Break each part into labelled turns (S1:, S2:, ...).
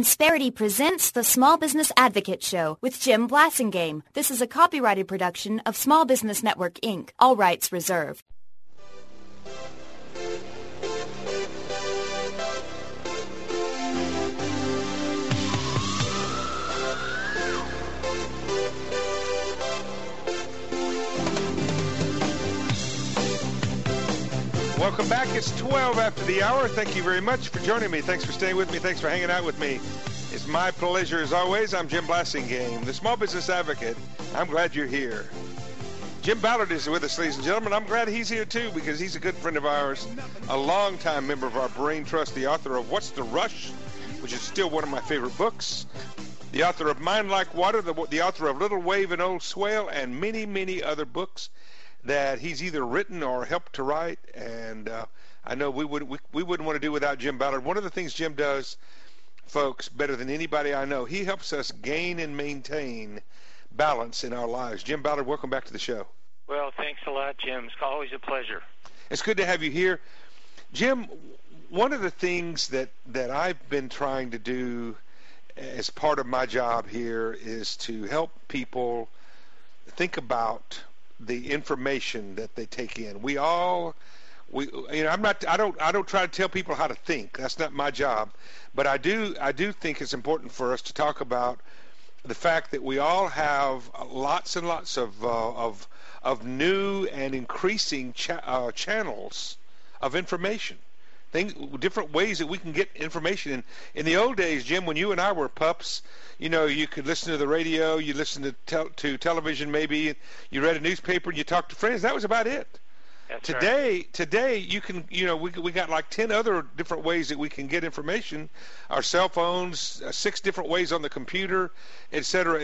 S1: Insperity presents the Small Business Advocate Show with Jim Blasingame. This is a copyrighted production of Small Business Network, Inc. All rights reserved.
S2: Welcome back. It's 12 after the hour. Thank you very much for joining me. Thanks for staying with me. Thanks for hanging out with me. It's my pleasure as always. I'm Jim Blasingame, the Small Business Advocate. I'm glad you're here. Jim Ballard is with us, ladies and gentlemen. I'm glad he's here too because he's a good friend of ours, a longtime member of our Brain Trust, the author of What's the Rush, which is still one of my favorite books, the author of Mind Like Water, the author of Little Wave and Old Swale, and many, many other books that he's either written or helped to write, and I know we wouldn't want to do without Jim Ballard. One of the things Jim does, folks, better than anybody I know, he helps us gain and maintain balance in our lives. Jim Ballard, welcome back to the show.
S3: Well, thanks a lot, Jim. It's always a pleasure.
S2: It's good to have you here. Jim, one of the things that I've been trying to do as part of my job here is to help people think about the information that they take in. I don't try to tell people how to think. That's not my job. But I do think it's important for us to talk about the fact that we all have lots and lots of new and increasing channels of information. Different ways that we can get information. In the old days, Jim, when you and I were pups, you could listen to the radio, you listened to television maybe, you read a newspaper, and you talked to friends. That was about it.
S3: That's
S2: today,
S3: right.
S2: Today you can, we got like 10 other different ways that we can get information. Our cell phones, 6 different ways on the computer, et cetera,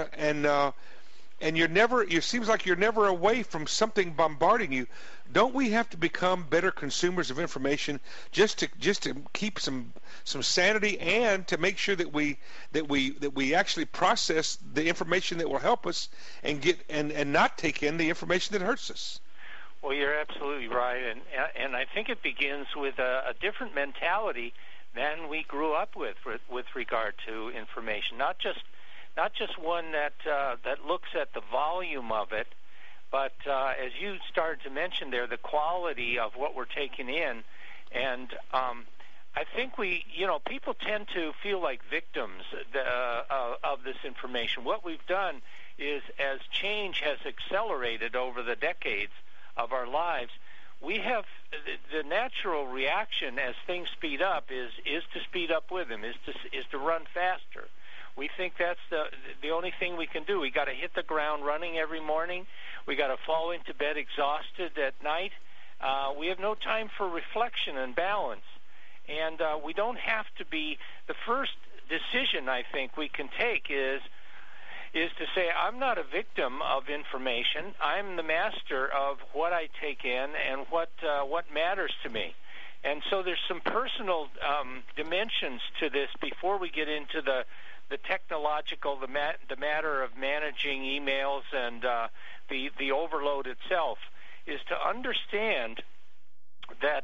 S2: and it seems like you're never away from something bombarding you. Don't we have to become better consumers of information just to keep some sanity and to make sure that we actually process the information that will help us and get and not take in the information that hurts us?
S3: Well, you're absolutely right, and I think it begins with a different mentality than we grew up with regard to information. Not just one that looks at the volume of it, but as you started to mention there, the quality of what we're taking in. And I think people tend to feel like victims of this information. What we've done is, as change has accelerated over the decades of our lives, we have the natural reaction as things speed up is to speed up with them, is to run faster. We think that's the only thing we can do. We got to hit the ground running every morning. We got to fall into bed exhausted at night. We have no time for reflection and balance. And we don't have to be. The first decision I think we can take is to say, I'm not a victim of information. I'm the master of what I take in and what matters to me. And so there's some personal dimensions to this before we get into the technological, the matter of managing emails and the overload itself, is to understand that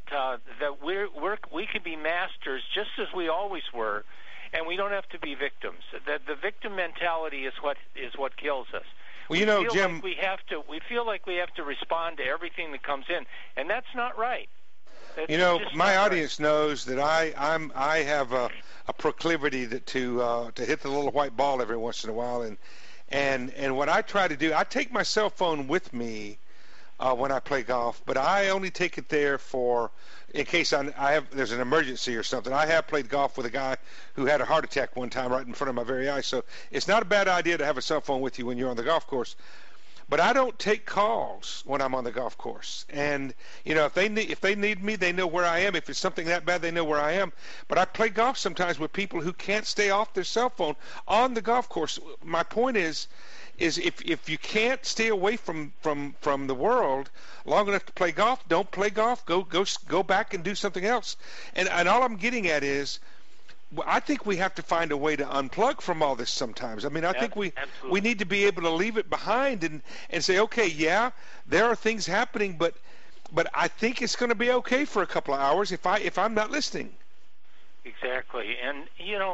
S3: we can be masters just as we always were, and we don't have to be victims. The victim mentality is what kills us.
S2: Well, Jim,
S3: we feel like we have to respond to everything that comes in, and that's not right.
S2: My audience knows that I have a proclivity to hit the little white ball every once in a while, and what I try to do, I take my cell phone with me when I play golf, but I only take it there in case there's an emergency or something. I have played golf with a guy who had a heart attack one time right in front of my very eyes, so it's not a bad idea to have a cell phone with you when you're on the golf course. But I don't take calls when I'm on the golf course. And if they need me, they know where I am. If it's something that bad, they know where I am. But I play golf sometimes with people who can't stay off their cell phone on the golf course. My point is if you can't stay away from the world long enough to play golf, don't play golf. Go back and do something else. And all I'm getting at is, I think we have to find a way to unplug from all this sometimes. I mean, I think we need to be able to leave it behind and say, okay, yeah, there are things happening, but I think it's going to be okay for a couple of hours if I'm not listening.
S3: Exactly. And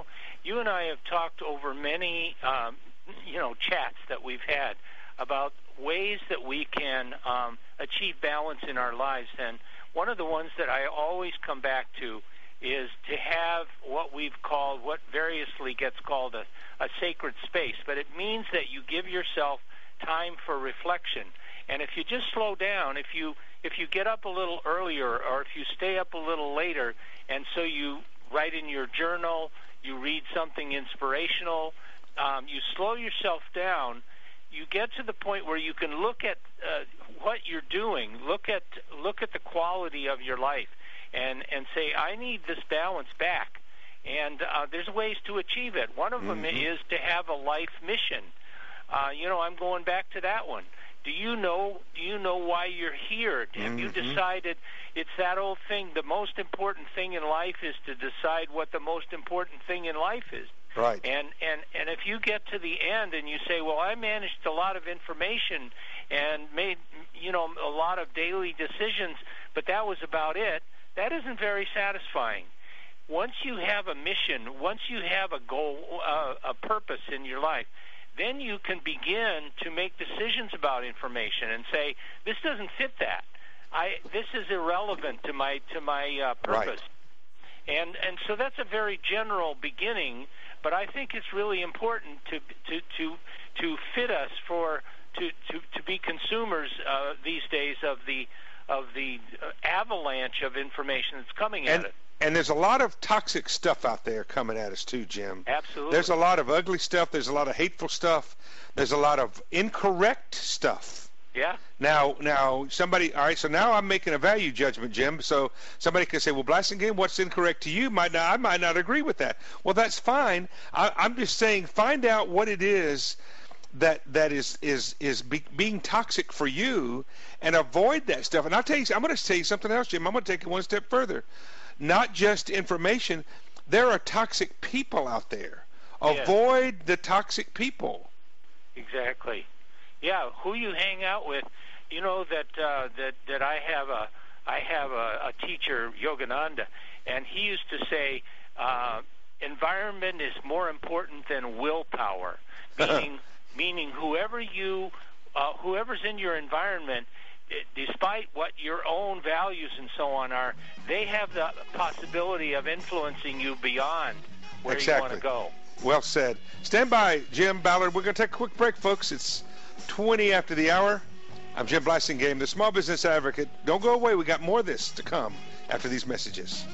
S3: you and I have talked over many, chats that we've had about ways that we can achieve balance in our lives. And one of the ones that I always come back to is to have what variously gets called a sacred space. But it means that you give yourself time for reflection. And if you just slow down, if you get up a little earlier, or if you stay up a little later, and so you write in your journal, you read something inspirational, you slow yourself down, you get to the point where you can look at what you're doing, look at the quality of your life, and say, I need this balance back. And there's ways to achieve it. One of them is to have a life mission. I'm going back to that one. Do you know why you're here? Have you decided? It's that old thing, the most important thing in life is to decide what the most important thing in life is.
S2: Right.
S3: And if you get to the end and you say, well, I managed a lot of information and made, a lot of daily decisions, but that was about it, that isn't very satisfying. Once you have a mission, once you have a goal, a purpose in your life, then you can begin to make decisions about information and say, this doesn't fit that. This is irrelevant to my purpose. Right. And so that's a very general beginning, but I think it's really important to fit us to be consumers these days of the avalanche of information that's coming at us.
S2: And there's a lot of toxic stuff out there coming at us too, Jim.
S3: Absolutely.
S2: There's a lot of ugly stuff. There's a lot of hateful stuff. There's a lot of incorrect stuff.
S3: Yeah.
S2: Now, somebody, all right, so now I'm making a value judgment, Jim. So somebody could say, well, Blassingame, what's incorrect to you? I might not agree with that. Well, that's fine. I'm just saying, find out what it is that is being toxic for you, and avoid that stuff. And I'm going to tell you something else, Jim. I'm going to take it one step further. Not just information. There are toxic people out there. Avoid the toxic people.
S3: Exactly. Yeah, who you hang out with. You know that I have a teacher, Yogananda, and he used to say, environment is more important than willpower. Meaning whoever's in your environment, despite what your own values and so on are, they have the possibility of influencing you beyond where you want to go.
S2: Well said. Stand by, Jim Ballard. We're going to take a quick break, folks. It's 20 after the hour. I'm Jim Blassingame, the Small Business Advocate. Don't go away. We got more of this to come after these messages.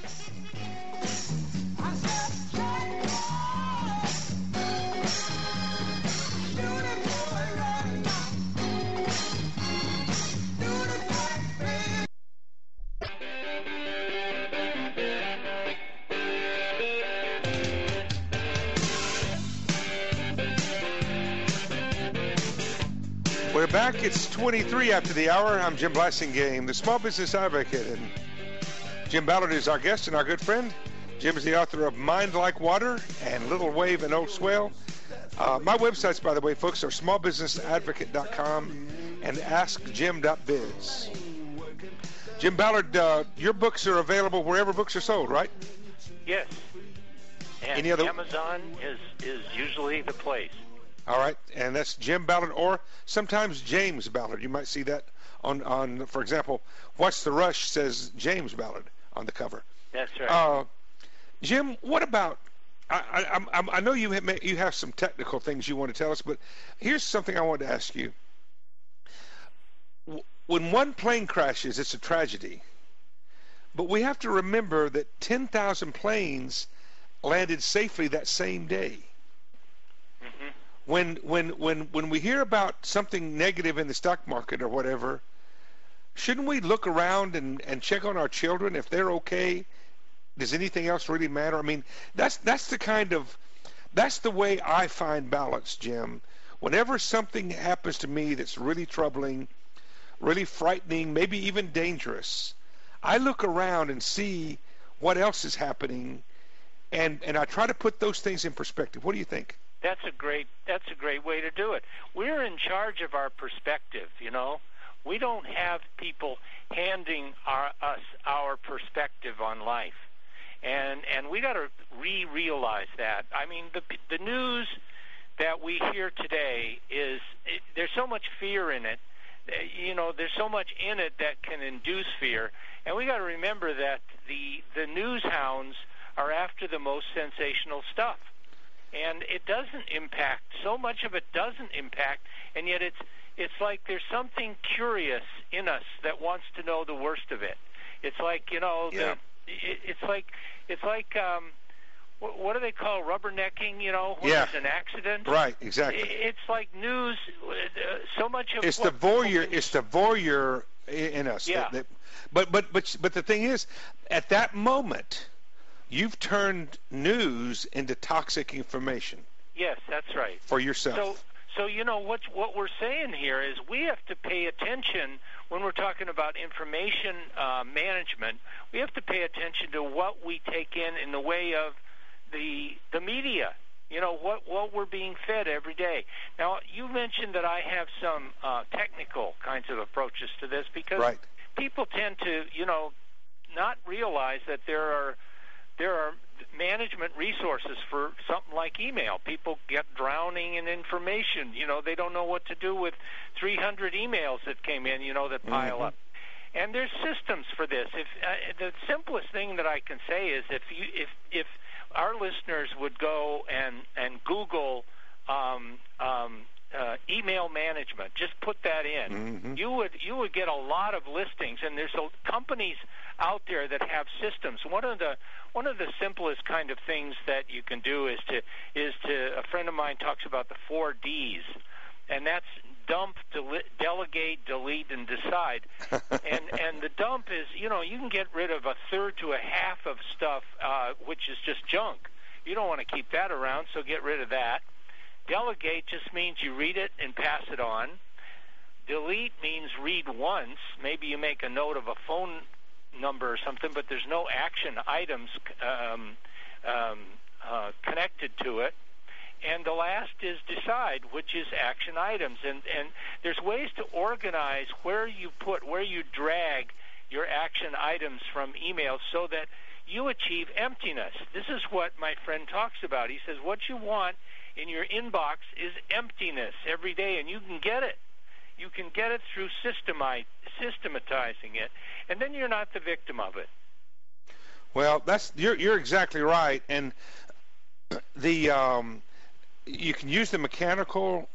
S2: We're back. It's 23 after the hour. I'm Jim Blassingame, the Small Business Advocate, and Jim Ballard is our guest and our good friend. Jim is the author of Mind Like Water and Little Wave and Old Swell. My websites, by the way, folks, are smallbusinessadvocate.com and askjim.biz. Jim Ballard, your books are available wherever books are sold, right?
S3: Yes. And Amazon is usually the place.
S2: All right, and that's Jim Ballard, or sometimes James Ballard. You might see that on for example, What's the Rush says James Ballard on the cover.
S3: That's right.
S2: Jim, what about? I know you have some technical things you want to tell us, but here's something I wanted to ask you. When one plane crashes, it's a tragedy, but we have to remember that 10,000 planes landed safely that same day.
S3: Mm-hmm.
S2: When we hear about something negative in the stock market or whatever, shouldn't we look around and check on our children if they're okay? Does anything else really matter? I mean, that's the way I find balance, Jim. Whenever something happens to me that's really troubling, really frightening, maybe even dangerous, I look around and see what else is happening, and I try to put those things in perspective. What do you think?
S3: That's a great way to do it. We're in charge of our perspective, you know. We don't have people handing us our perspective on life. And we got to realize that. I mean, the news that we hear today there's so much fear in it. There's so much in it that can induce fear, and we got to remember that the news hounds are after the most sensational stuff, and it doesn't impact. So much of it doesn't impact, and yet it's like there's something curious in us that wants to know the worst of it. It's like it's like what do they call rubbernecking? When there's an accident.
S2: Right. Exactly.
S3: It's like news. So much of
S2: it's the voyeur in us.
S3: Yeah.
S2: But the thing is, at that moment, you've turned news into toxic information.
S3: Yes, that's right.
S2: For yourself.
S3: So what we're saying here is we have to pay attention when we're talking about information management. We have to pay attention to what we take in the way of the media. What we're being fed every day. Now, you mentioned that I have some technical kinds of approaches to this because people tend to not realize that there are management resources for something like email. People get drowning in information. They don't know what to do with 300 emails that came in, that pile up. And there's systems for this. The simplest thing that I can say is if our listeners would go and Google email management, just put that in, you would get a lot of listings, and there's companies out there that have systems. One of the simplest kind of things that you can do is to a friend of mine talks about the 4 Ds, and that's dump, delegate, delete, and decide. and the dump is, you can get rid of a third to a half of stuff, which is just junk. You don't want to keep that around, so get rid of that. Delegate just means you read it and pass it on. Delete means read once. Maybe you make a note of a phone number or something, but there's no action items connected to it. And the last is decide, which is action items. And there's ways to organize where you drag your action items from emails so that you achieve emptiness. This is what my friend talks about. He says what you want in your inbox is emptiness every day, and you can get it. You can get it through systematizing it, and then you're not the victim of it.
S2: Well, you're exactly right, and you can use the mechanical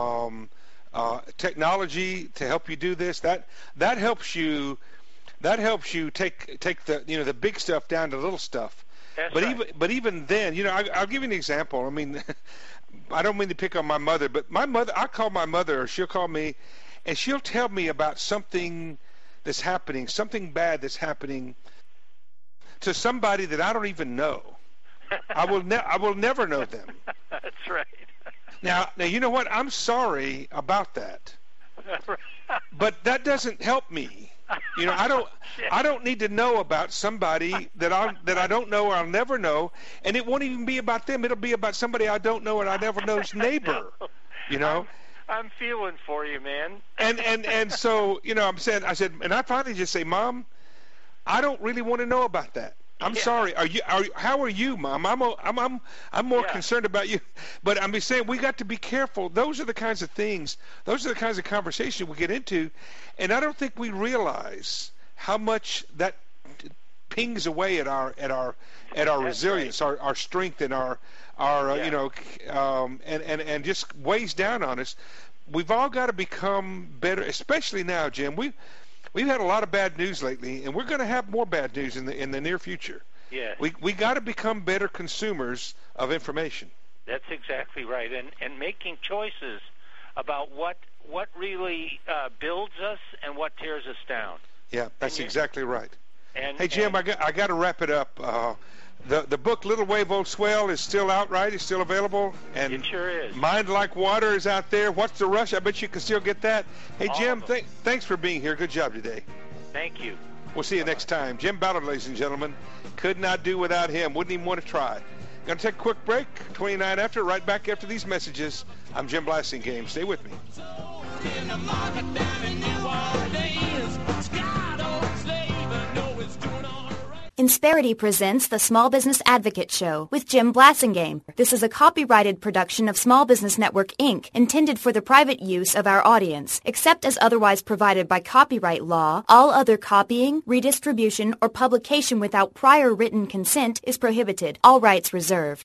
S2: technology to help you do this. That helps you. That helps you take the the big stuff down to little stuff.
S3: That's right.
S2: But even then, I'll give you an example. I mean, I don't mean to pick on my mother, but my mother, I call my mother, or she'll call me, and she'll tell me about something that's happening, something bad that's happening to somebody that I don't even know. I will never know them.
S3: That's right.
S2: Now, you know what? I'm sorry about that. But that doesn't help me. I don't need to know about somebody that I don't know or I'll never know, and it won't even be about them. It'll be about somebody I don't know and I never know's neighbor.
S3: I'm feeling for you, man.
S2: And so I said, and I finally just say, Mom, I don't really want to know about that. I'm sorry. How are you, Mom? I'm more concerned about you. But I'm just saying we got to be careful. Those are the kinds of things. Those are the kinds of conversations we get into, and I don't think we realize how much that pings away at our resilience,
S3: right.
S2: our strength, and our and just weighs down on us. We've all got to become better, especially now, Jim. We've had a lot of bad news lately, and we're going to have more bad news in the near future.
S3: Yeah.
S2: We got to become better consumers of information.
S3: That's exactly right, and making choices about what really builds us and what tears us down.
S2: Yeah, that's exactly right. Hey, Jim, I got to wrap it up. The book Little Wave Old Swell is still out, right? It's still available. And
S3: it sure is.
S2: Mind Like Water is out there. What's the Rush? I bet you can still get that. Hey, Jim, thanks for being here. Good job today.
S3: Thank you.
S2: We'll see you next time. Jim Ballard, ladies and gentlemen. Could not do without him. Wouldn't even want to try. Going to take a quick break. 29 after. Right back after these messages. I'm Jim Blasingame. Stay with me.
S1: Insperity presents the Small Business Advocate Show with Jim Blasingame. This is a copyrighted production of Small Business Network, Inc., intended for the private use of our audience. Except as otherwise provided by copyright law, all other copying, redistribution, or publication without prior written consent is prohibited. All rights reserved.